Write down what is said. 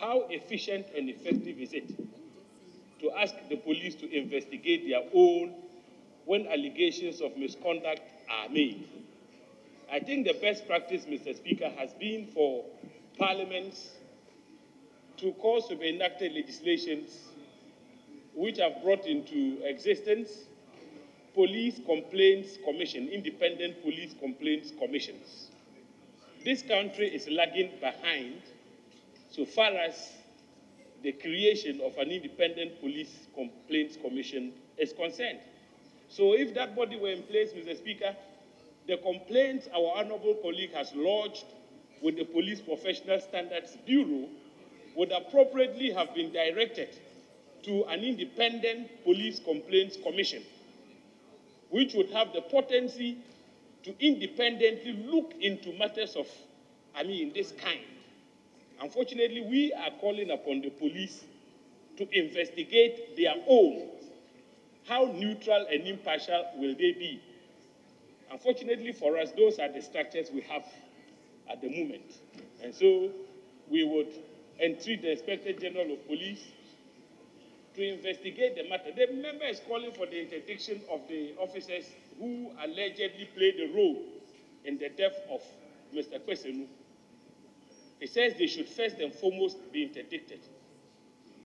how efficient and effective is it to ask the police to investigate their own when allegations of misconduct are made? I think the best practice, Mr. Speaker, has been for parliaments to cause to be enacted legislations which have brought into existence police complaints commission, independent police complaints commissions. This country is lagging behind so far as the creation of an independent police complaints commission is concerned. So if that body were in place, Mr. Speaker, the complaints our honorable colleague has lodged with the Police Professional Standards Bureau would appropriately have been directed to an independent police complaints commission, which would have the potency to independently look into matters of, this kind. Unfortunately, we are calling upon the police to investigate their own. How neutral and impartial will they be? Unfortunately for us, those are the structures we have at the moment. And so we would entreat the Inspector General of Police to investigate the matter. The member is calling for the interdiction of the officers who allegedly played a role in the death of Mr. Kwesenu. He says they should first and foremost be interdicted.